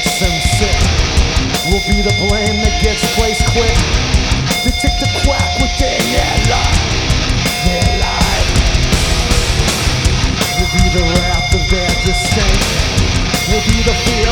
makes them sick will be the blame that gets placed quick